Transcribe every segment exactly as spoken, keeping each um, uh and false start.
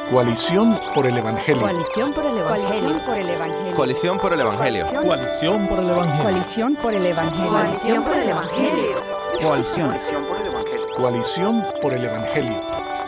Coalición por el Evangelio. Coalición por el Evangelio. Coalición por el Evangelio. Coalición por el Evangelio. Coalición por el Evangelio. Coalición por el Evangelio. Coalición. Coalición por el Evangelio.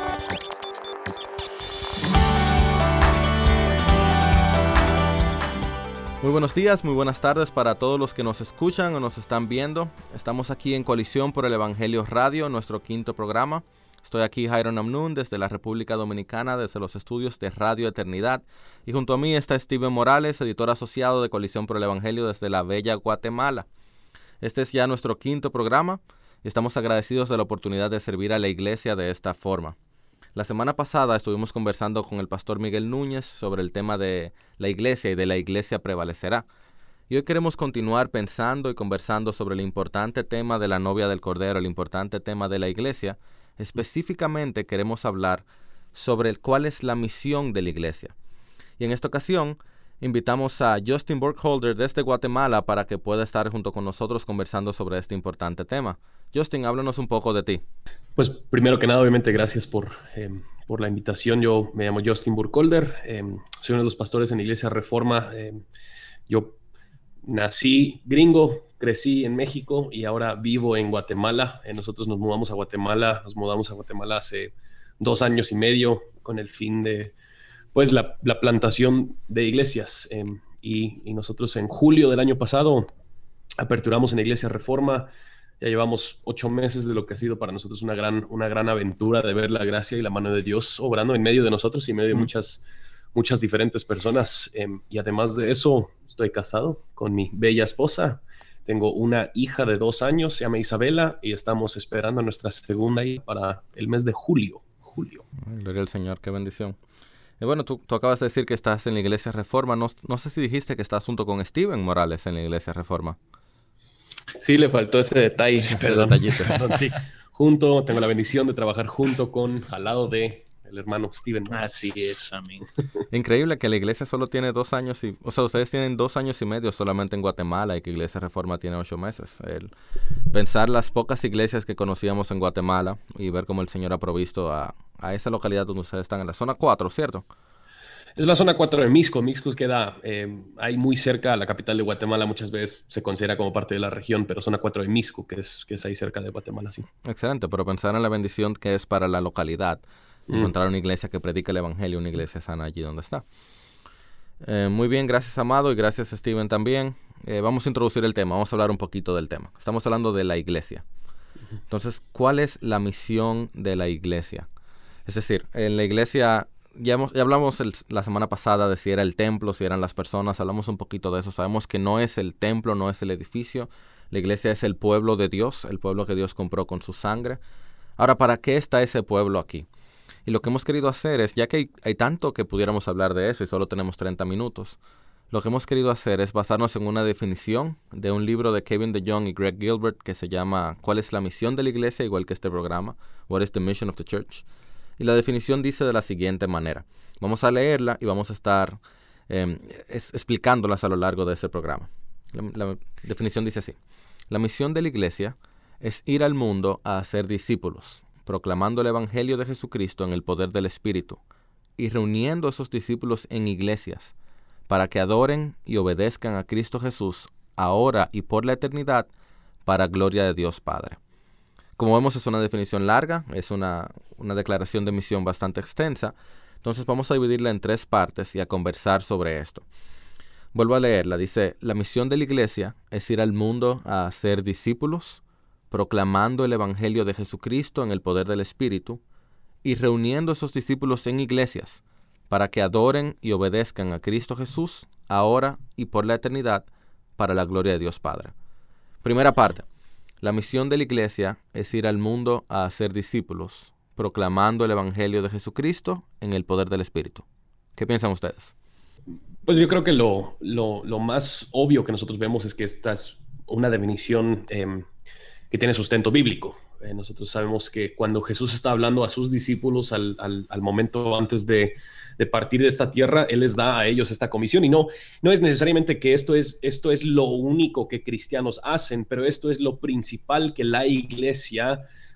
Muy buenos días, muy buenas tardes para todos los que nos escuchan o nos están viendo. Estamos aquí en Coalición por el Evangelio Radio, nuestro quinto programa. Estoy aquí, Jairo Namnun, desde la República Dominicana, desde los estudios de Radio Eternidad. Y junto a mí está Steven Morales, editor asociado de Coalición por el Evangelio desde la bella Guatemala. Este es ya nuestro quinto programa y estamos agradecidos de la oportunidad de servir a la iglesia de esta forma. La semana pasada estuvimos conversando con el pastor Miguel Núñez sobre el tema de la iglesia y de la iglesia prevalecerá. Y hoy queremos continuar pensando y conversando sobre el importante tema de la novia del Cordero, el importante tema de la iglesia. Específicamente queremos hablar sobre el, cuál es la misión de la iglesia. Y en esta ocasión invitamos a Justin Burkholder desde Guatemala para que pueda estar junto con nosotros conversando sobre este importante tema. Justin, háblanos un poco de ti. Pues primero que nada, obviamente, gracias por, eh, por la invitación. Yo me llamo Justin Burkholder, eh, soy uno de los pastores en la Iglesia Reforma. Eh, yo nací gringo, crecí en México y ahora vivo en Guatemala. Eh, nosotros nos mudamos a Guatemala, nos mudamos a Guatemala hace dos años y medio con el fin de, pues, la, la plantación de iglesias. Eh, y, y nosotros en julio del año pasado aperturamos en la Iglesia Reforma. Ya llevamos ocho meses de lo que ha sido para nosotros una gran, una gran aventura de ver la gracia y la mano de Dios obrando en medio de nosotros y en medio de muchas, muchas diferentes personas. Eh, y además de eso, estoy casado con mi bella esposa. Tengo una hija de dos años, se llama Isabela, y estamos esperando a nuestra segunda hija para el mes de julio. julio. Gloria al Señor, qué bendición. Y bueno, tú, tú acabas de decir que estás en la Iglesia Reforma. No, no sé si dijiste que estás junto con Steven Morales en la Iglesia Reforma. Sí, le faltó ese detalle. Sí, perdón. detallito. Perdón, sí. Junto, tengo la bendición de trabajar junto con, al lado de el hermano Steven. Así es, amén. Increíble que la iglesia solo tiene dos años y... O sea, ustedes tienen dos años y medio solamente en Guatemala y que Iglesia Reforma tiene ocho meses. El pensar las pocas iglesias que conocíamos en Guatemala y ver cómo el Señor ha provisto a, a esa localidad donde ustedes están, en la zona cuatro, ¿cierto? Es la zona cuatro de Mixco. Mixco queda eh, ahí muy cerca a la capital de Guatemala. Muchas veces se considera como parte de la región, pero zona cuatro de Mixco, que es, que es ahí cerca de Guatemala, sí. Excelente, pero pensar en la bendición que es para la localidad. Mm. Encontrar una iglesia que predica el evangelio, una iglesia sana allí donde está. Eh, muy bien, gracias Amado y gracias Steven también. Eh, vamos a introducir el tema, vamos a hablar un poquito del tema. Estamos hablando de la iglesia. Entonces, ¿cuál es la misión de la iglesia? Es decir, en la iglesia... Ya, hemos, ya hablamos el, la semana pasada de si era el templo, si eran las personas, hablamos un poquito de eso. Sabemos que no es el templo, no es el edificio. La iglesia es el pueblo de Dios, el pueblo que Dios compró con su sangre. Ahora, ¿para qué está ese pueblo aquí? Y lo que hemos querido hacer es, ya que hay, hay tanto que pudiéramos hablar de eso y solo tenemos treinta minutos, lo que hemos querido hacer es basarnos en una definición de un libro de Kevin DeYoung y Greg Gilbert que se llama ¿Cuál es la misión de la iglesia? Igual que este programa, What is the mission of the church? Y la definición dice de la siguiente manera. Vamos a leerla y vamos a estar eh, es, explicándolas a lo largo de ese programa. La, la definición dice así. La misión de la iglesia es ir al mundo a hacer discípulos, proclamando el evangelio de Jesucristo en el poder del Espíritu y reuniendo a esos discípulos en iglesias para que adoren y obedezcan a Cristo Jesús ahora y por la eternidad para gloria de Dios Padre. Como vemos, es una definición larga, es una, una declaración de misión bastante extensa. Entonces vamos a dividirla en tres partes y a conversar sobre esto. Vuelvo a leerla. Dice, la misión de la iglesia es ir al mundo a hacer discípulos, proclamando el evangelio de Jesucristo en el poder del Espíritu y reuniendo a esos discípulos en iglesias para que adoren y obedezcan a Cristo Jesús ahora y por la eternidad para la gloria de Dios Padre. Primera parte. La misión de la iglesia es ir al mundo a hacer discípulos, proclamando el evangelio de Jesucristo en el poder del Espíritu. ¿Qué piensan ustedes? Pues yo creo que lo, lo, lo más obvio que nosotros vemos es que esta es una definición eh, que tiene sustento bíblico. Eh, nosotros sabemos que cuando Jesús está hablando a sus discípulos al, al, al momento antes de, de partir de esta tierra, Él les da a ellos esta comisión. Y no, no es necesariamente que esto es, esto es lo único que cristianos hacen, pero esto es lo principal que la iglesia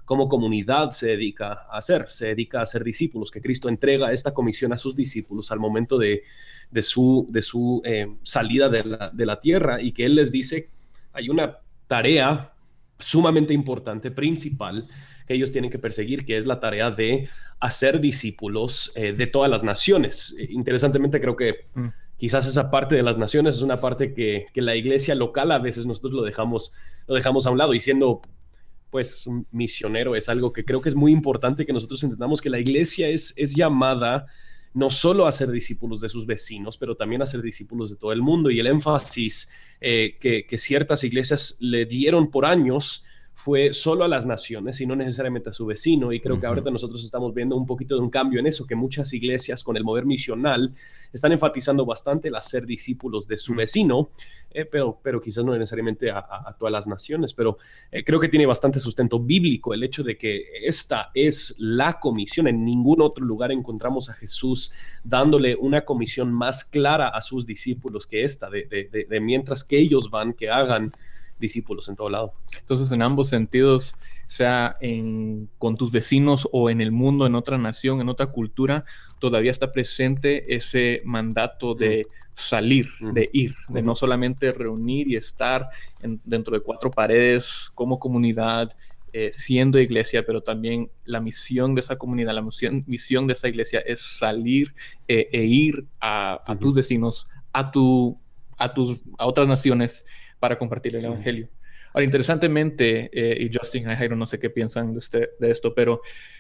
como comunidad se dedica a hacer, se dedica a ser discípulos, que Cristo entrega esta comisión a sus discípulos al momento de, de su, de su eh, salida de la, de la tierra, y que Él les dice, hay una tarea sumamente importante, principal, que ellos tienen que perseguir, que es la tarea de hacer discípulos eh, de todas las naciones. Eh, interesantemente, creo que mm. quizás esa parte de las naciones es una parte que, que la iglesia local a veces nosotros lo dejamos, lo dejamos a un lado, y siendo pues un misionero es algo que creo que es muy importante que nosotros entendamos, que la iglesia es, es llamada no solo a ser discípulos de sus vecinos, pero también a ser discípulos de todo el mundo. Y el énfasis eh, que, que ciertas iglesias le dieron por años fue solo a las naciones y no necesariamente a su vecino. Y creo uh-huh. que ahorita nosotros estamos viendo un poquito de un cambio en eso, que muchas iglesias con el mover misional están enfatizando bastante el hacer discípulos de su uh-huh. vecino, eh, pero, pero quizás no necesariamente a, a, a todas las naciones. Pero eh, creo que tiene bastante sustento bíblico el hecho de que esta es la comisión. En ningún otro lugar encontramos a Jesús dándole una comisión más clara a sus discípulos que esta, de, de, de, de mientras que ellos van, que hagan discípulos en todo lado. Entonces, en ambos sentidos, sea en, con tus vecinos o en el mundo, en otra nación, en otra cultura, todavía está presente ese mandato de salir, uh-huh. de ir, uh-huh. de no solamente reunir y estar en, dentro de cuatro paredes como comunidad, eh, siendo iglesia, pero también la misión de esa comunidad, la misión, misión de esa iglesia es salir eh, e ir a, a uh-huh. tus vecinos, a, tu, a, tus, a otras naciones, para compartir el evangelio. Ahora, interesantemente, eh, y Justin y Jairo, no sé qué piensan de, usted, de esto, pero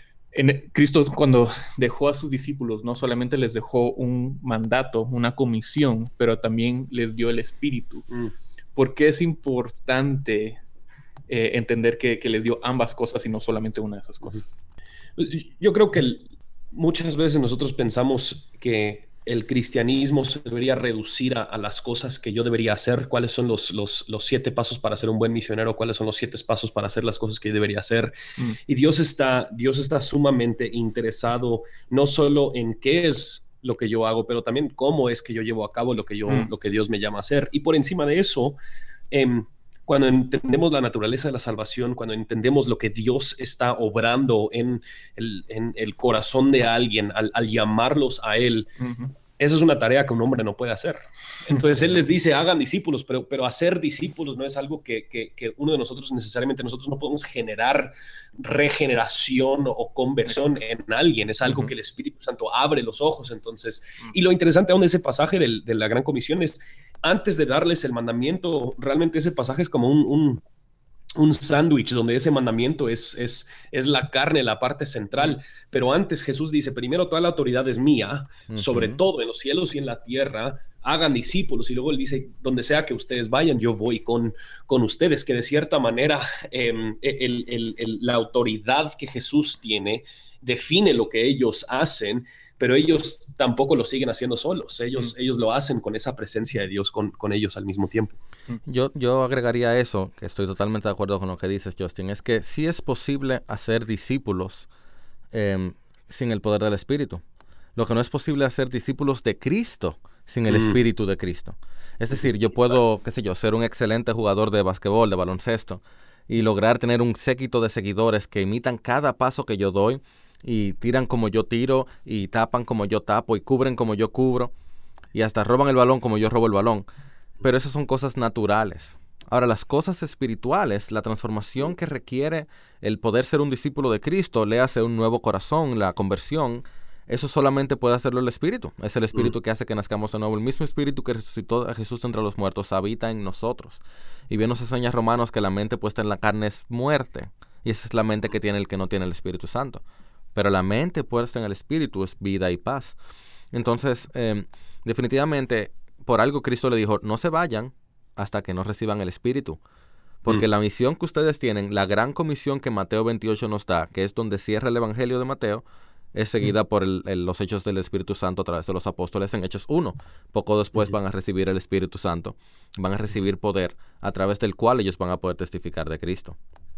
en, Cristo cuando dejó a sus discípulos, no solamente les dejó un mandato, una comisión, pero también les dio el Espíritu. Mm. ¿Por qué es importante eh, entender que, que les dio ambas cosas y no solamente una de esas cosas? Yo creo que el, muchas veces nosotros pensamos que el cristianismo se debería reducir a, a las cosas que yo debería hacer, cuáles son los, los, los siete pasos para ser un buen misionero, cuáles son los siete pasos para hacer las cosas que yo debería hacer. Mm. Y Dios está, Dios está sumamente interesado no solo en qué es lo que yo hago, pero también cómo es que yo llevo a cabo lo que, yo, mm. lo que Dios me llama a hacer. Y por encima de eso, eh, cuando entendemos la naturaleza de la salvación, cuando entendemos lo que Dios está obrando en el, en el corazón de alguien al, al llamarlos a Él, uh-huh. esa es una tarea que un hombre no puede hacer. Entonces Él les dice, hagan discípulos, pero, pero hacer discípulos no es algo que, que, que uno de nosotros necesariamente, nosotros no podemos generar regeneración o conversión en alguien, es algo uh-huh. que el Espíritu Santo abre los ojos. Entonces, uh-huh. y lo interesante aún de ese pasaje del, de la Gran Comisión es, antes de darles el mandamiento, realmente ese pasaje es como un, un, un sándwich donde ese mandamiento es, es, es la carne, la parte central. Pero antes Jesús dice, primero toda la autoridad es mía, uh-huh. sobre todo en los cielos y en la tierra, hagan discípulos. Y luego Él dice, donde sea que ustedes vayan, yo voy con, con ustedes. Que de cierta manera eh, el, el, el, la autoridad que Jesús tiene define lo que ellos hacen, pero ellos tampoco lo siguen haciendo solos. Ellos, mm. ellos lo hacen con esa presencia de Dios con, con ellos al mismo tiempo. Yo, yo agregaría eso, que estoy totalmente de acuerdo con lo que dices, Justin, es que sí es posible hacer discípulos eh, sin el poder del Espíritu. Lo que no es posible es hacer discípulos de Cristo sin el mm. Espíritu de Cristo. Es decir, yo puedo, qué sé yo, ser un excelente jugador de basquetbol, de baloncesto, y lograr tener un séquito de seguidores que imitan cada paso que yo doy, y tiran como yo tiro, y tapan como yo tapo, y cubren como yo cubro, y hasta roban el balón como yo robo el balón. Pero esas son cosas naturales. Ahora, las cosas espirituales, la transformación que requiere el poder ser un discípulo de Cristo, le hace un nuevo corazón, la conversión, eso solamente puede hacerlo el Espíritu. Es el Espíritu mm. que hace que nazcamos de nuevo. El mismo Espíritu que resucitó a Jesús entre los muertos habita en nosotros. Y bien nos enseña Romanos que la mente puesta en la carne es muerte, y esa es la mente que tiene el que no tiene el Espíritu Santo. Pero la mente puesta en el Espíritu es vida y paz. Entonces, eh, definitivamente, por algo Cristo le dijo, no se vayan hasta que no reciban el Espíritu. Porque mm. la misión que ustedes tienen, la gran comisión que Mateo veintiocho nos da, que es donde cierra el Evangelio de Mateo, es seguida mm. por el, el, los hechos del Espíritu Santo a través de los apóstoles en Hechos uno. Poco después mm. van a recibir el Espíritu Santo, van a recibir poder a través del cual ellos van a poder testificar de Cristo.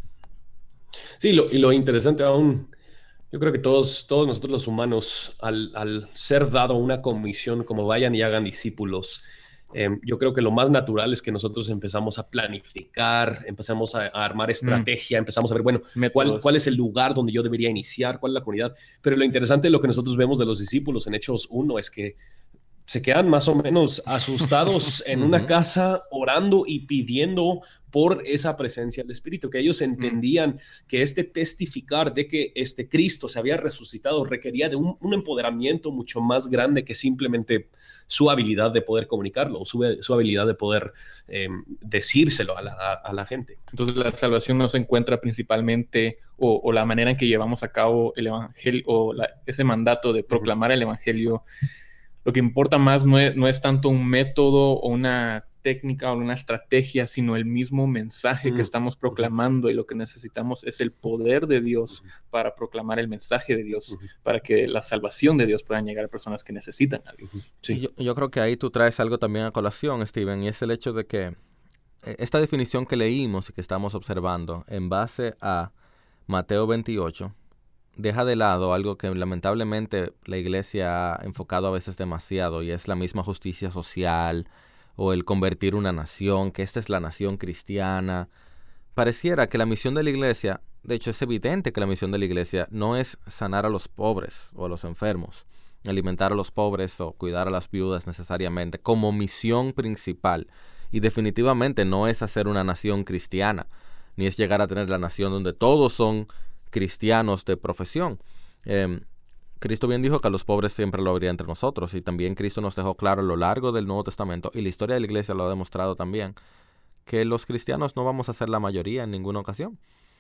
Sí, lo, y lo interesante aún, yo creo que todos, todos nosotros los humanos, al, al ser dado una comisión como vayan y hagan discípulos, Eh, yo creo que lo más natural es que nosotros empezamos a planificar, empezamos a, a armar estrategia, mm. empezamos a ver, bueno, ¿cuál, cuál es el lugar donde yo debería iniciar, cuál es la comunidad. Pero lo interesante de lo que nosotros vemos de los discípulos en Hechos uno es que se quedan más o menos asustados en una casa orando y pidiendo por esa presencia del Espíritu, que ellos entendían que este testificar de que este Cristo se había resucitado requería de un, un empoderamiento mucho más grande que simplemente su habilidad de poder comunicarlo, su, su habilidad de poder eh, decírselo a la, a, a la gente. Entonces la salvación no se encuentra principalmente, o, o la manera en que llevamos a cabo el evangelio, o la, ese mandato de proclamar el evangelio. Lo que importa más no es, no es tanto un método o una técnica o una estrategia, sino el mismo mensaje que estamos proclamando, y lo que necesitamos es el poder de Dios para proclamar el mensaje de Dios, para que la salvación de Dios pueda llegar a personas que necesitan a Dios. Sí. Yo, yo creo que ahí tú traes algo también a colación, Steven, y es el hecho de que esta definición que leímos y que estamos observando en base a Mateo veintiocho, deja de lado algo que lamentablemente la iglesia ha enfocado a veces demasiado, y es la misma justicia social o el convertir una nación, que esta es la nación cristiana. Pareciera que la misión de la iglesia, de hecho es evidente que la misión de la iglesia no es sanar a los pobres o a los enfermos, alimentar a los pobres o cuidar a las viudas necesariamente como misión principal, y definitivamente no es hacer una nación cristiana, ni es llegar a tener la nación donde todos son cristianos de profesión. Eh, Cristo bien dijo que a los pobres siempre lo habría entre nosotros, y también Cristo nos dejó claro a lo largo del Nuevo Testamento, y la historia de la iglesia lo ha demostrado también, que los cristianos no vamos a ser la mayoría en ninguna ocasión.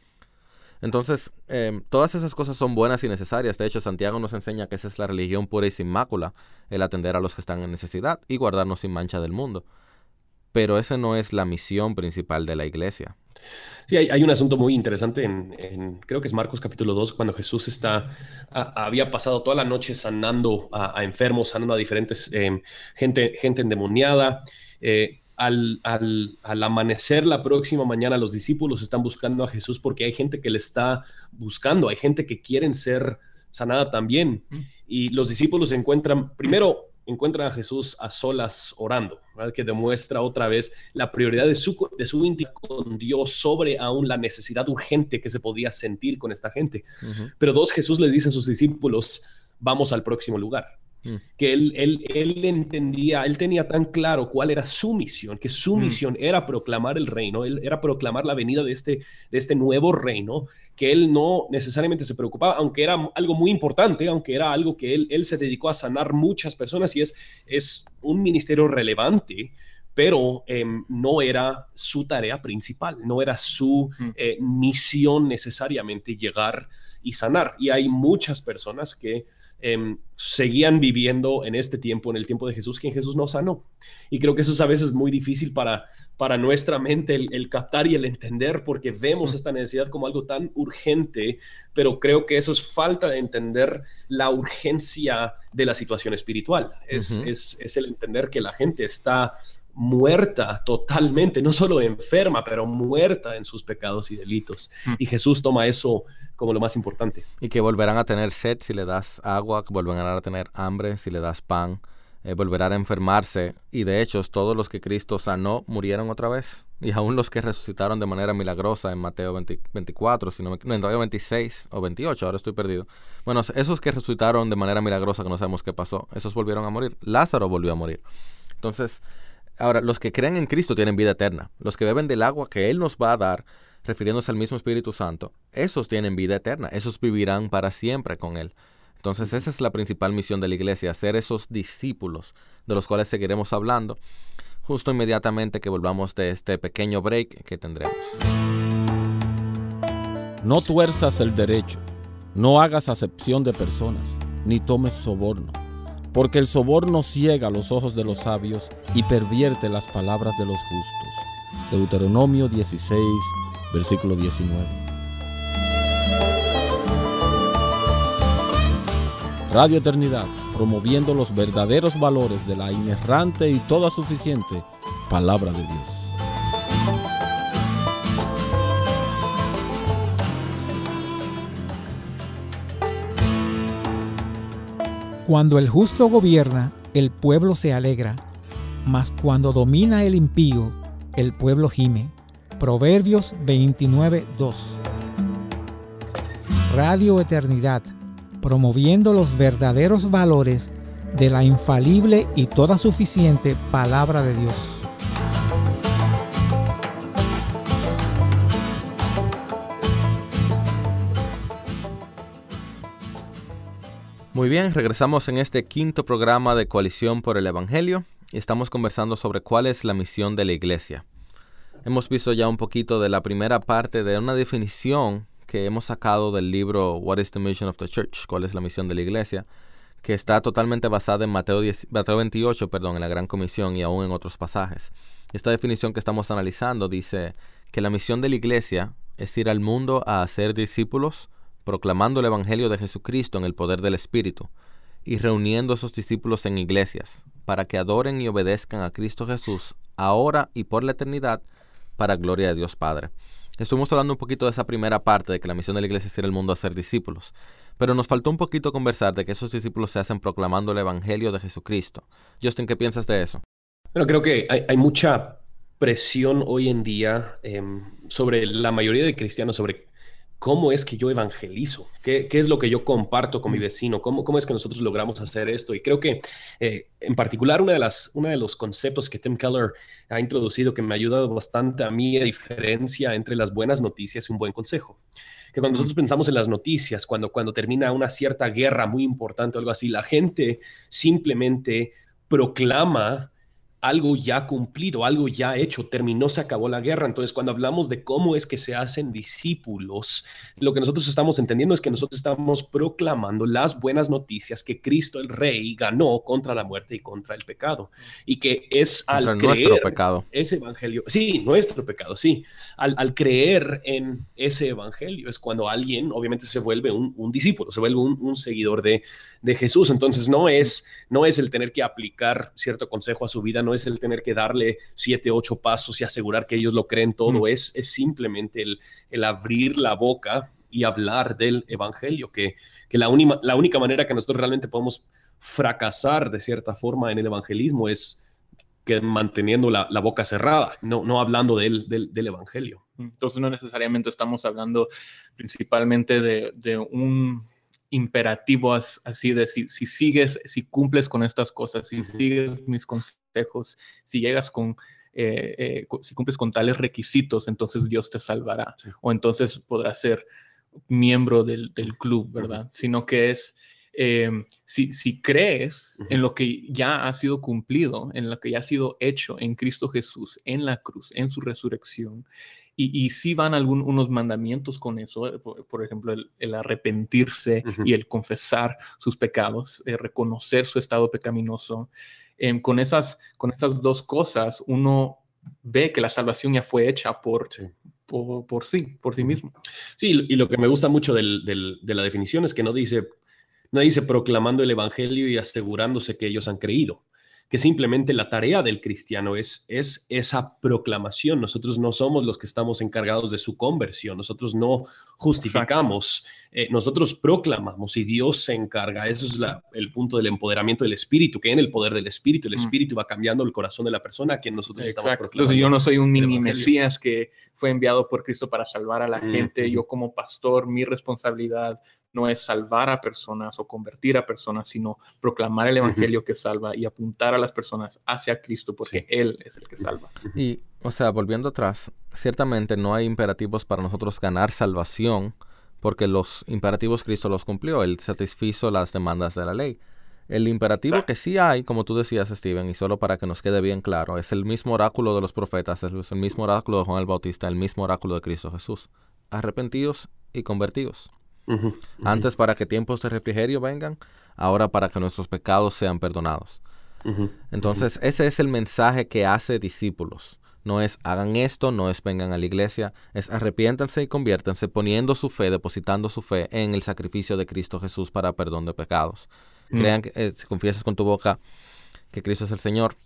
Entonces, eh, todas esas cosas son buenas y necesarias. De hecho, Santiago nos enseña que esa es la religión pura y sin mácula, el atender a los que están en necesidad y guardarnos sin mancha del mundo. Pero esa no es la misión principal de la iglesia. Sí, hay, hay un asunto muy interesante en, en, creo que es Marcos capítulo dos, cuando Jesús está, a, había pasado toda la noche sanando a, a enfermos, sanando a diferentes, eh, gente, gente endemoniada. Eh, al, al, al amanecer la próxima mañana, los discípulos están buscando a Jesús porque hay gente que le está buscando, hay gente que quieren ser sanada también. Y los discípulos encuentran, primero, encuentran a Jesús a solas orando, ¿verdad? Que demuestra otra vez la prioridad de su, de su intimidad con Dios sobre aún la necesidad urgente que se podía sentir con esta gente. Uh-huh. Pero dos, Jesús les dice a sus discípulos, vamos al próximo lugar. Uh-huh. Que él, él, él entendía, él tenía tan claro cuál era su misión, que su uh-huh. misión era proclamar el reino, él era proclamar la venida de este, de este nuevo reino, que él no necesariamente se preocupaba, aunque era algo muy importante, aunque era algo que él, él se dedicó a sanar muchas personas, y es, es un ministerio relevante, pero eh, no era su tarea principal, no era su eh, misión necesariamente llegar y sanar. Y hay muchas personas que eh, seguían viviendo en este tiempo, en el tiempo de Jesús, que Jesús no sanó. Y creo que eso es a veces muy difícil para, para nuestra mente el, el captar y el entender, porque vemos esta necesidad como algo tan urgente, pero creo que eso es falta de entender la urgencia de la situación espiritual. Es, uh-huh. es, es el entender que la gente está muerta totalmente, no solo enferma, pero muerta en sus pecados y delitos. Mm. Y Jesús toma eso como lo más importante. Y que volverán a tener sed si le das agua, que volverán a tener hambre si le das pan, eh, volverán a enfermarse. Y de hecho, todos los que Cristo sanó murieron otra vez. Y aún los que resucitaron de manera milagrosa en Mateo veinte, veinticuatro, si no me, no, en Mateo veintiséis o veintiocho, ahora estoy perdido. Bueno, esos que resucitaron de manera milagrosa, que no sabemos qué pasó, esos volvieron a morir. Lázaro volvió a morir. Entonces, ahora, los que creen en Cristo tienen vida eterna. Los que beben del agua que Él nos va a dar, refiriéndose al mismo Espíritu Santo, esos tienen vida eterna. Esos vivirán para siempre con Él. Entonces, esa es la principal misión de la iglesia, hacer esos discípulos, de los cuales seguiremos hablando, justo inmediatamente que volvamos de este pequeño break que tendremos. No tuerzas el derecho, no hagas acepción de personas, ni tomes soborno. Porque el soborno ciega los ojos de los sabios y pervierte las palabras de los justos. Deuteronomio dieciséis, versículo diecinueve. Radio Eternidad, promoviendo los verdaderos valores de la inerrante y toda suficiente Palabra de Dios. Cuando el justo gobierna, el pueblo se alegra, mas cuando domina el impío, el pueblo gime. Proverbios veintinueve, dos. Radio Eternidad, promoviendo los verdaderos valores de la infalible y toda suficiente palabra de Dios. Muy bien, regresamos en este quinto programa de Coalición por el Evangelio y estamos conversando sobre cuál es la misión de la Iglesia. Hemos visto ya un poquito de la primera parte de una definición que hemos sacado del libro What is the Mission of the Church? ¿Cuál es la misión de la Iglesia? Que está totalmente basada en Mateo, diez, Mateo veintiocho, perdón, en la Gran Comisión y aún en otros pasajes. Esta definición que estamos analizando dice que la misión de la Iglesia es ir al mundo a hacer discípulos, proclamando el Evangelio de Jesucristo en el poder del Espíritu y reuniendo a esos discípulos en iglesias para que adoren y obedezcan a Cristo Jesús ahora y por la eternidad para gloria de Dios Padre. Estuvimos hablando un poquito de esa primera parte de que la misión de la Iglesia es ir al mundo a hacer discípulos, pero nos faltó un poquito conversar de que esos discípulos se hacen proclamando el Evangelio de Jesucristo. Justin, ¿qué piensas de eso? Bueno, creo que hay, hay mucha presión hoy en día eh, sobre la mayoría de cristianos sobre ¿cómo es que yo evangelizo? ¿Qué, qué es lo que yo comparto con mi vecino? ¿Cómo, cómo es que nosotros logramos hacer esto? Y creo que, eh, en particular, una de las, uno de los conceptos que Tim Keller ha introducido que me ha ayudado bastante a mí a diferencia entre las buenas noticias y un buen consejo. Que cuando nosotros pensamos en las noticias, cuando, cuando termina una cierta guerra muy importante o algo así, la gente simplemente proclama algo ya cumplido, algo ya hecho, terminó, se acabó la guerra. Entonces, cuando hablamos de cómo es que se hacen discípulos, lo que nosotros estamos entendiendo es que nosotros estamos proclamando las buenas noticias que Cristo el Rey ganó contra la muerte y contra el pecado. Y que es al contra creer nuestro pecado. Ese evangelio, sí, nuestro pecado, sí. Al, al creer en ese evangelio es cuando alguien obviamente se vuelve un, un discípulo, se vuelve un, un seguidor de, de Jesús. Entonces, no es, no es el tener que aplicar cierto consejo a su vida, no es el tener que darle siete, ocho pasos y asegurar que ellos lo creen todo, mm. es, es simplemente el, el abrir la boca y hablar del evangelio, que, que la, única, la única manera que nosotros realmente podemos fracasar de cierta forma en el evangelismo es que manteniendo la, la boca cerrada, no, no hablando del, del, del evangelio. Entonces no necesariamente estamos hablando principalmente de, de un imperativo así de si, si sigues, si cumples con estas cosas, si sigues mis consejos, si llegas con, eh, eh, si cumples con tales requisitos, entonces Dios te salvará, sí. O entonces podrás ser miembro del, del club, ¿verdad? Uh-huh. Sino que es, eh, si, si crees uh-huh. en lo que ya ha sido cumplido, en lo que ya ha sido hecho en Cristo Jesús, en la cruz, en su resurrección, Y, y sí van algún, unos mandamientos con eso, por, por ejemplo, el, el arrepentirse uh-huh. y el confesar sus pecados, eh, reconocer su estado pecaminoso. Eh, con, esas, con esas dos cosas, uno ve que la salvación ya fue hecha por sí, por, por, sí, por sí mismo. Sí, y lo que me gusta mucho del, del, de la definición es que no dice, no dice proclamando el evangelio y asegurándose que ellos han creído, que simplemente la tarea del cristiano es, es esa proclamación. Nosotros no somos los que estamos encargados de su conversión, nosotros no justificamos, eh, nosotros proclamamos y Dios se encarga. Eso es la, el punto del empoderamiento del Espíritu, que en el poder del Espíritu, el Espíritu mm. va cambiando el corazón de la persona a quien nosotros Exacto. estamos proclamando. Entonces yo no soy un mini Mesías que fue enviado por Cristo para salvar a la mm. gente. Yo como pastor, mi responsabilidad no es salvar a personas o convertir a personas, sino proclamar el evangelio uh-huh. que salva y apuntar a las personas hacia Cristo, porque sí. Él es el que salva. Y, o sea, volviendo atrás, ciertamente no hay imperativos para nosotros ganar salvación, porque los imperativos Cristo los cumplió, Él satisfizo las demandas de la ley. El imperativo Exacto. que sí hay, como tú decías, Steven, y solo para que nos quede bien claro, es el mismo oráculo de los profetas, es el mismo oráculo de Juan el Bautista, el mismo oráculo de Cristo Jesús. Arrepentidos y convertidos. Uh-huh, uh-huh. Antes para que tiempos de refrigerio vengan, ahora para que nuestros pecados sean perdonados. Uh-huh, Entonces, uh-huh. ese es el mensaje que hace discípulos. No es hagan esto, no es vengan a la iglesia, es arrepiéntanse y conviértanse poniendo su fe, depositando su fe en el sacrificio de Cristo Jesús para perdón de pecados. Uh-huh. Crean que eh, si confiesas con tu boca que Cristo es el Señor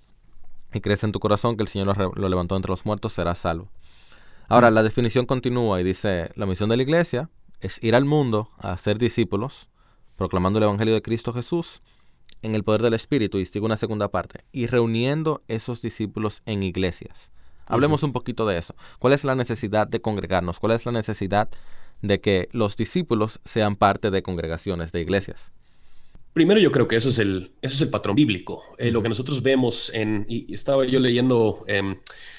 y crees en tu corazón que el Señor lo, re- lo levantó entre los muertos, serás salvo. Ahora, uh-huh. la definición continúa y dice, la misión de la iglesia es ir al mundo a hacer discípulos, proclamando el evangelio de Cristo Jesús en el poder del Espíritu, y sigo una segunda parte, y reuniendo esos discípulos en iglesias. Hablemos uh-huh. un poquito de eso. ¿Cuál es la necesidad de congregarnos? ¿Cuál es la necesidad de que los discípulos sean parte de congregaciones, de iglesias? Primero yo creo que eso es el, eso es el patrón bíblico. Eh, uh-huh. Lo que nosotros vemos en... Y estaba yo leyendo... Eh,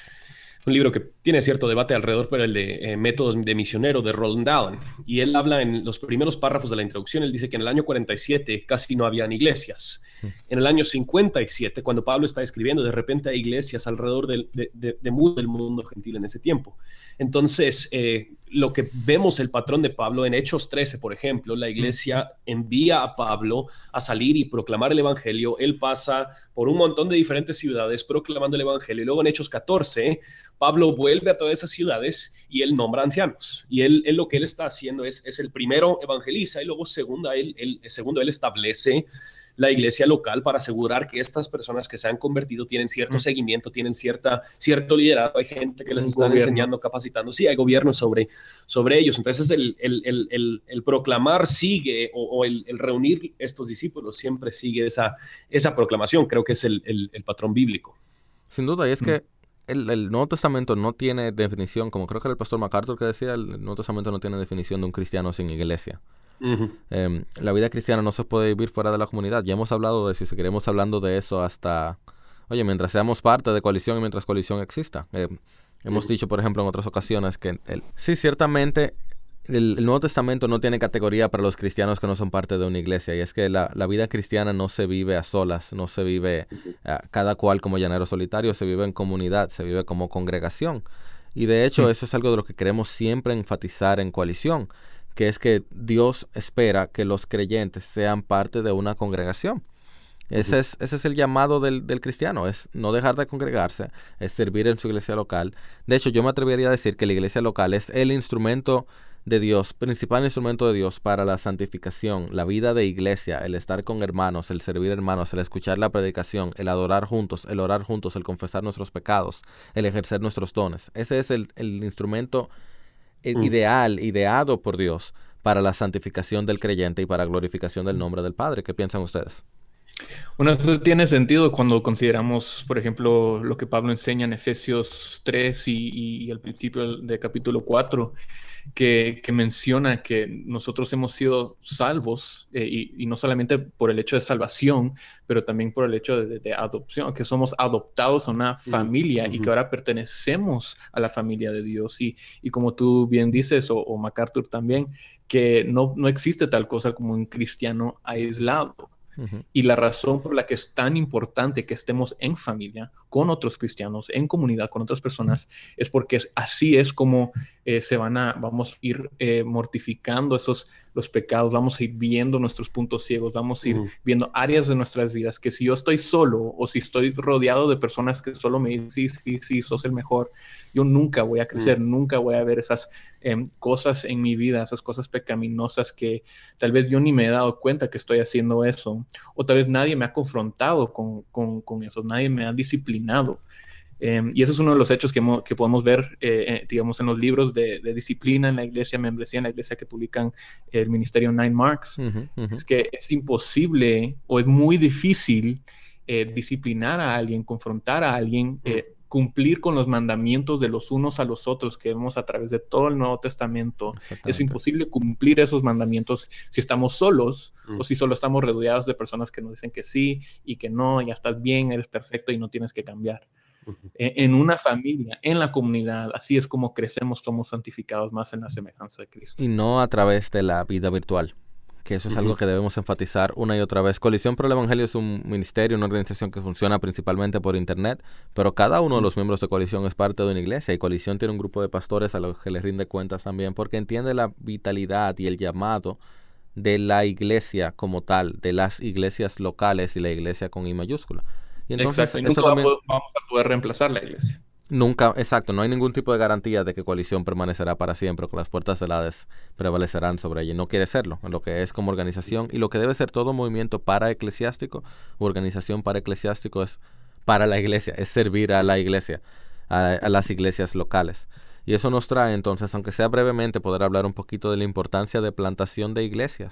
un libro que tiene cierto debate alrededor, pero el de eh, Métodos de Misionero de Roland Allen. Y él habla en los primeros párrafos de la introducción, él dice que en el año cuarenta y siete casi no habían iglesias. En el año cincuenta y siete, cuando Pablo está escribiendo, de repente hay iglesias alrededor del de, de, de mundo, del mundo gentil en ese tiempo. Entonces, eh, lo que vemos el patrón de Pablo en Hechos trece, por ejemplo, la iglesia envía a Pablo a salir y proclamar el evangelio. Él pasa por un montón de diferentes ciudades proclamando el evangelio. Y luego en Hechos catorce, Pablo vuelve a todas esas ciudades y él nombra ancianos. Y él, él lo que él está haciendo es, es el primero evangeliza y luego segunda, él, él, segundo él establece la iglesia local para asegurar que estas personas que se han convertido tienen cierto mm. seguimiento, tienen cierta, cierto liderazgo. Hay gente que les está enseñando, capacitando. Sí, hay gobierno sobre, sobre ellos. Entonces el, el, el, el, el proclamar sigue o, o el, el reunir estos discípulos siempre sigue esa, esa proclamación. Creo que es el, el, el patrón bíblico. Sin duda, y es mm. que El, el Nuevo Testamento no tiene definición, como creo que era el pastor MacArthur que decía, el Nuevo Testamento no tiene definición de un cristiano sin iglesia. Uh-huh. Eh, la vida cristiana no se puede vivir fuera de la comunidad. Ya hemos hablado de eso y seguiremos hablando de eso hasta, oye, mientras seamos parte de coalición y mientras coalición exista. Eh, hemos uh-huh. dicho, por ejemplo, en otras ocasiones que el, sí, ciertamente el, el Nuevo Testamento no tiene categoría para los cristianos que no son parte de una iglesia, y es que la, la vida cristiana no se vive a solas, no se vive uh, cada cual como llanero solitario, se vive en comunidad, se vive como congregación. Y de hecho sí. eso es algo de lo que queremos siempre enfatizar en Coalición, que es que Dios espera que los creyentes sean parte de una congregación. Ese es, ese es el llamado del, del cristiano, es no dejar de congregarse, es servir en su iglesia local. De hecho, yo me atrevería a decir que la iglesia local es el instrumento de Dios, principal instrumento de Dios para la santificación, la vida de iglesia, el estar con hermanos, el servir hermanos, el escuchar la predicación, el adorar juntos, el orar juntos, el confesar nuestros pecados, el ejercer nuestros dones. Ese es el, el instrumento mm. ideal, ideado por Dios para la santificación del creyente y para glorificación del nombre del Padre. ¿Qué piensan ustedes? Bueno, eso tiene sentido cuando consideramos, por ejemplo, lo que Pablo enseña en Efesios tres y, y, y al principio de capítulo cuatro, que, que menciona que nosotros hemos sido salvos, eh, y, y no solamente por el hecho de salvación, pero también por el hecho de, de, de adopción, que somos adoptados a una familia uh-huh. y que ahora pertenecemos a la familia de Dios. Y, y como tú bien dices, o, o MacArthur también, que no, no existe tal cosa como un cristiano aislado. Uh-huh. Y la razón por la que es tan importante que estemos en familia, con otros cristianos, en comunidad, con otras personas, es porque es, así es como eh, se van a, vamos a ir eh, mortificando esos los pecados, vamos a ir viendo nuestros puntos ciegos, vamos a ir uh-huh. viendo áreas de nuestras vidas que si yo estoy solo o si estoy rodeado de personas que solo me dicen, sí, sí, sí, sos el mejor, yo nunca voy a crecer, uh-huh. nunca voy a ver esas eh, cosas en mi vida, esas cosas pecaminosas que tal vez yo ni me he dado cuenta que estoy haciendo eso, o tal vez nadie me ha confrontado con, con, con eso, nadie me ha disciplinado. Eh, y eso es uno de los hechos que, mo- que podemos ver, eh, eh, digamos, en los libros de, de disciplina en la iglesia, membresía en la iglesia que publican el ministerio Nine Marks. Uh-huh, uh-huh. Es que es imposible o es muy difícil eh, disciplinar a alguien, confrontar a alguien, eh, cumplir con los mandamientos de los unos a los otros que vemos a través de todo el Nuevo Testamento. Es imposible cumplir esos mandamientos si estamos solos uh-huh. o si solo estamos rodeados de personas que nos dicen que sí y que no, ya estás bien, eres perfecto y no tienes que cambiar. Uh-huh. En una familia, en la comunidad, así es como crecemos, somos santificados más en la semejanza de Cristo. Y no a través de la vida virtual, que eso es uh-huh. algo que debemos enfatizar una y otra vez. Coalición por el Evangelio es un ministerio, una organización que funciona principalmente por internet, pero cada uno de los miembros de Coalición es parte de una iglesia, y Coalición tiene un grupo de pastores a los que les rinde cuentas también, porque entiende la vitalidad y el llamado de la iglesia como tal, de las iglesias locales y la iglesia con I mayúscula. Y entonces, exacto, y nunca también, vamos a poder reemplazar la iglesia. Nunca, exacto, no hay ningún tipo de garantía de que Coalición permanecerá para siempre, que las puertas del Hades prevalecerán sobre ella. No quiere serlo, en lo que es como organización, y lo que debe ser todo movimiento para eclesiástico, u organización para eclesiástico, es para la iglesia, es servir a la iglesia, a, a las iglesias locales. Y eso nos trae entonces, aunque sea brevemente, poder hablar un poquito de la importancia de plantación de iglesias.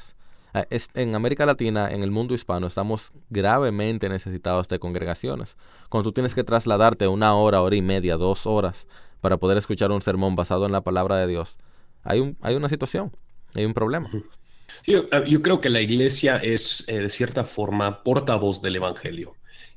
En América Latina, en el mundo hispano, estamos gravemente necesitados de congregaciones. Cuando tú tienes que trasladarte una hora, hora y media, dos horas para poder escuchar un sermón basado en la palabra de Dios, hay, un, hay una situación, hay un problema. Yo, yo creo que la iglesia es, eh, de cierta forma, portavoz del evangelio.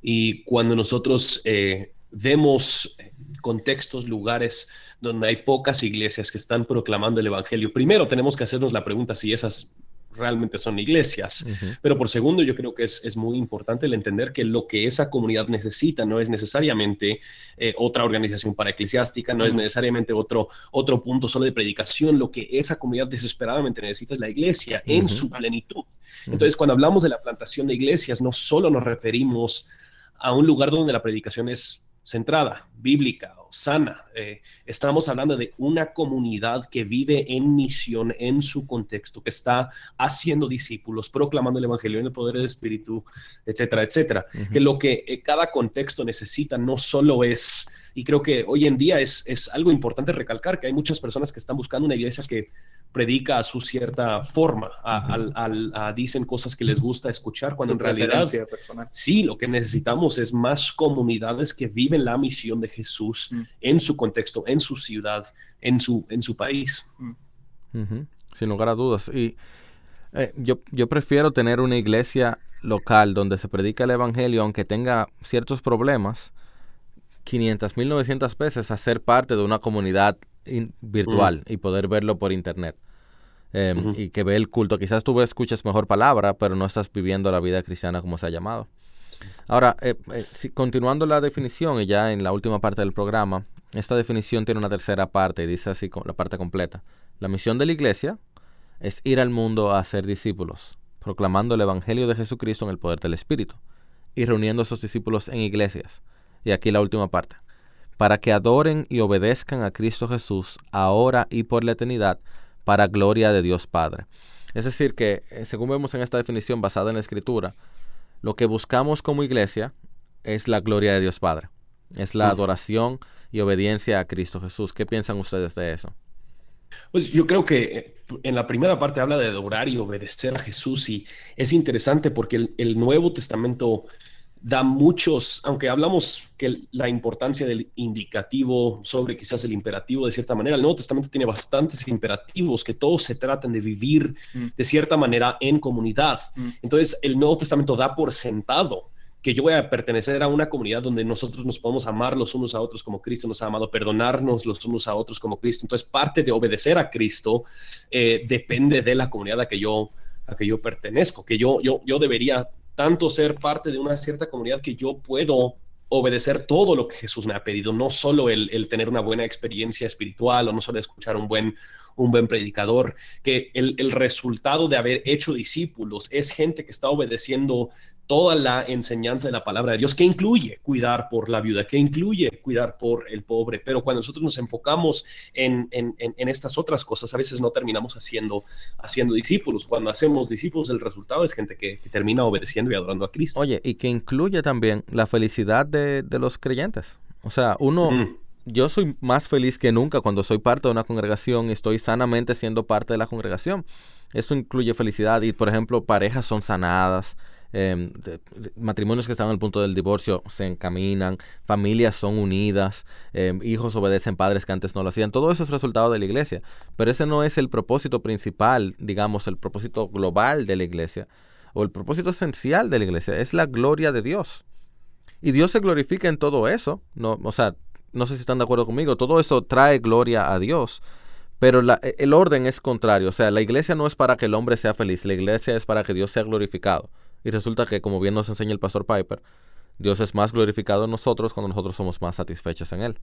Y cuando nosotros eh, vemos contextos, lugares donde hay pocas iglesias que están proclamando el evangelio, primero tenemos que hacernos la pregunta si esas realmente son iglesias. Uh-huh. Pero por segundo, yo creo que es, es muy importante el entender que lo que esa comunidad necesita no es necesariamente eh, otra organización paraeclesiástica, no uh-huh. es necesariamente otro, otro punto solo de predicación. Lo que esa comunidad desesperadamente necesita es la iglesia uh-huh. en su plenitud. Uh-huh. Entonces, cuando hablamos de la plantación de iglesias, no solo nos referimos a un lugar donde la predicación es centrada, bíblica o sana. Eh, estamos hablando de una comunidad que vive en misión en su contexto, que está haciendo discípulos, proclamando el evangelio en el poder del Espíritu, etcétera, etcétera. Uh-huh. Que lo que eh, cada contexto necesita no solo es, y creo que hoy en día es, es algo importante recalcar, que hay muchas personas que están buscando una iglesia que predica a su cierta forma, a, uh-huh. a, a, a, dicen cosas que les gusta escuchar, cuando su en realidad personal. Sí, lo que necesitamos es más comunidades que viven la misión de Jesús uh-huh. en su contexto, en su ciudad, en su, en su país. Uh-huh. Sin lugar a dudas. Y eh, yo, yo prefiero tener una iglesia local donde se predica el evangelio, aunque tenga ciertos problemas, quinientas mil novecientas veces a ser parte de una comunidad in, virtual uh-huh. y poder verlo por internet. Eh, uh-huh. Y que ve el culto. Quizás tú escuches mejor palabra, pero no estás viviendo la vida cristiana como se ha llamado. Ahora, eh, eh, si, continuando la definición, y ya en la última parte del programa, esta definición tiene una tercera parte y dice así, la parte completa. La misión de la iglesia es ir al mundo a hacer discípulos, proclamando el evangelio de Jesucristo en el poder del Espíritu y reuniendo a esos discípulos en iglesias. Y aquí la última parte. Para que adoren y obedezcan a Cristo Jesús ahora y por la eternidad, para gloria de Dios Padre. Es decir que, según vemos en esta definición basada en la Escritura, lo que buscamos como iglesia es la gloria de Dios Padre. Es la adoración y obediencia a Cristo Jesús. ¿Qué piensan ustedes de eso? Pues yo creo que en la primera parte habla de adorar y obedecer a Jesús, y es interesante porque el, el Nuevo Testamento da muchos, aunque hablamos que la importancia del indicativo sobre quizás el imperativo de cierta manera, el Nuevo Testamento tiene bastantes imperativos que todos se tratan de vivir mm. de cierta manera en comunidad. Mm. Entonces el Nuevo Testamento da por sentado que yo voy a pertenecer a una comunidad donde nosotros nos podemos amar los unos a otros como Cristo nos ha amado, perdonarnos los unos a otros como Cristo. Entonces parte de obedecer a Cristo eh, depende de la comunidad a que yo, a que yo pertenezco, que yo, yo, yo debería tanto ser parte de una cierta comunidad que yo puedo obedecer todo lo que Jesús me ha pedido, no solo el, el tener una buena experiencia espiritual o no solo escuchar un buen, un buen predicador, que el, el resultado de haber hecho discípulos es gente que está obedeciendo toda la enseñanza de la palabra de Dios, que incluye cuidar por la viuda, que incluye cuidar por el pobre. Pero cuando nosotros nos enfocamos en, en, en, en estas otras cosas, a veces no terminamos haciendo, haciendo discípulos. Cuando hacemos discípulos, el resultado es gente que, que termina obedeciendo y adorando a Cristo. Oye, y que incluye también la felicidad de, de los creyentes. O sea, uno... Mm. Yo soy más feliz que nunca cuando soy parte de una congregación y estoy sanamente siendo parte de la congregación. Eso incluye felicidad y, por ejemplo, parejas son sanadas, eh, de, de, matrimonios que están al punto del divorcio se encaminan, familias son unidas, eh, hijos obedecen padres que antes no lo hacían. Todo eso es resultado de la iglesia, pero ese no es el propósito principal, digamos, el propósito global de la iglesia o el propósito esencial de la iglesia. Es la gloria de Dios. Y Dios se glorifica en todo eso, no, o sea... No sé si están de acuerdo conmigo. Todo eso trae gloria a Dios. Pero la, el orden es contrario. O sea, la iglesia no es para que el hombre sea feliz. La iglesia es para que Dios sea glorificado. Y resulta que, como bien nos enseña el pastor Piper, Dios es más glorificado en nosotros cuando nosotros somos más satisfechos en Él.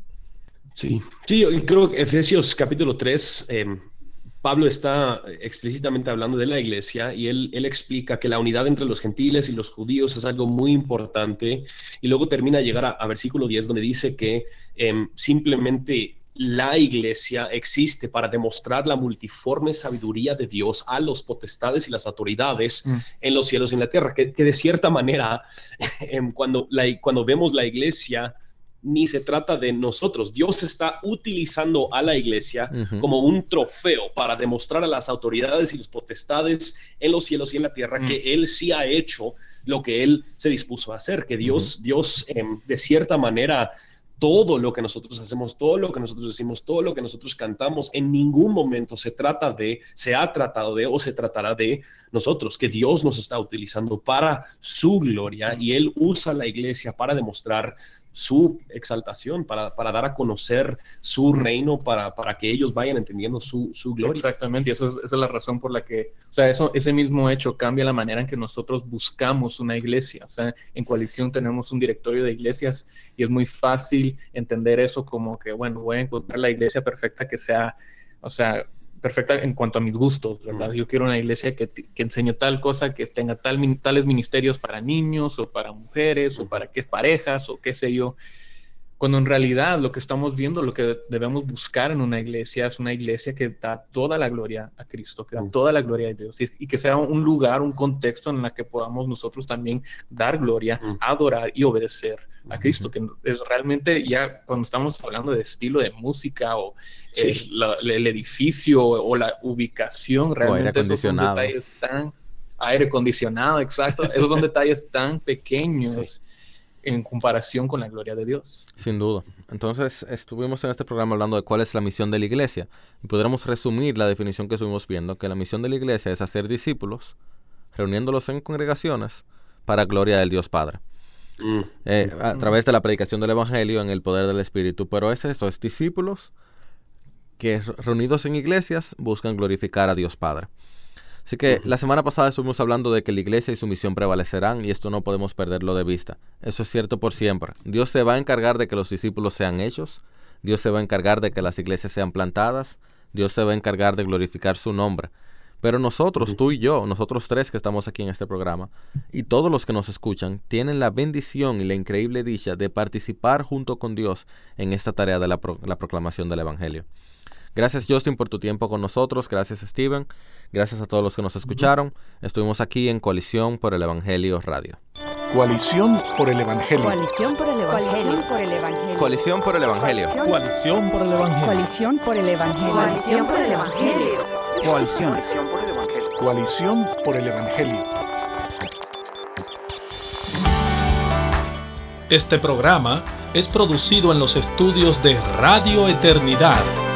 Sí, sí, yo creo que Efesios capítulo tres... Eh... Pablo está explícitamente hablando de la iglesia y él, él explica que la unidad entre los gentiles y los judíos es algo muy importante, y luego termina a llegar a, a versículo diez donde dice que eh, simplemente la iglesia existe para demostrar la multiforme sabiduría de Dios a los potestades y las autoridades mm. en los cielos y en la tierra, que, que de cierta manera eh, cuando, la, cuando vemos la iglesia ni se trata de nosotros. Dios está utilizando a la iglesia uh-huh. como un trofeo para demostrar a las autoridades y las potestades en los cielos y en la tierra uh-huh. que Él sí ha hecho lo que Él se dispuso a hacer, que Dios, uh-huh. Dios eh, de cierta manera, todo lo que nosotros hacemos, todo lo que nosotros decimos, todo lo que nosotros cantamos, en ningún momento se trata de, se ha tratado de o se tratará de nosotros, que Dios nos está utilizando para su gloria y Él usa la iglesia para demostrar su exaltación, para, para dar a conocer su reino, para, para que ellos vayan entendiendo su, su gloria. Exactamente, y eso es, esa es la razón por la que, o sea, eso, ese mismo hecho cambia la manera en que nosotros buscamos una iglesia. O sea, en Coalición tenemos un directorio de iglesias y es muy fácil entender eso como que, bueno, voy a encontrar la iglesia perfecta que sea, o sea, perfecta en cuanto a mis gustos, ¿verdad? Yo quiero una iglesia que, que enseñe tal cosa, que tenga tal, tales ministerios para niños o para mujeres o para qué parejas o qué sé yo. Cuando en realidad lo que estamos viendo, lo que debemos buscar en una iglesia es una iglesia que da toda la gloria a Cristo, que da toda la gloria a Dios y, y que sea un lugar, un contexto en el que podamos nosotros también dar gloria, adorar y obedecer a Cristo, que es realmente ya cuando estamos hablando de estilo de música o sí. eh, la, el edificio o la ubicación, realmente esos son detalles tan aire acondicionado, exacto, esos son detalles tan pequeños sí. en comparación con la gloria de Dios. Sin duda. Entonces estuvimos en este programa hablando de cuál es la misión de la iglesia y podremos resumir la definición que estuvimos viendo, que la misión de la iglesia es hacer discípulos, reuniéndolos en congregaciones para gloria del Dios Padre. Mm. Eh, a través de la predicación del Evangelio en el poder del Espíritu, pero es eso, es discípulos que reunidos en iglesias buscan glorificar a Dios Padre. Así que uh-huh. la semana pasada estuvimos hablando de que la iglesia y su misión prevalecerán y esto no podemos perderlo de vista. Eso es cierto por siempre. Dios se va a encargar de que los discípulos sean hechos, Dios se va a encargar de que las iglesias sean plantadas, Dios se va a encargar de glorificar su nombre. Pero nosotros, uh-huh. tú y yo, nosotros tres que estamos aquí en este programa, y todos los que nos escuchan, tienen la bendición y la increíble dicha de participar junto con Dios en esta tarea de la, pro- la proclamación del Evangelio. Gracias, Justin, por tu tiempo con nosotros. Gracias, Steven. Gracias a todos los que nos escucharon. Uh-huh. Estuvimos aquí en Coalición por el Evangelio Radio. Coalición por el Evangelio. Coalición por el Evangelio. Coalición por el Evangelio. Coalición por el Evangelio. Coalición por el Evangelio. Coalición por el Evangelio. Coalición por el Evangelio. Coalición. Coalición por el Evangelio. Este programa es producido en los estudios de Radio Eternidad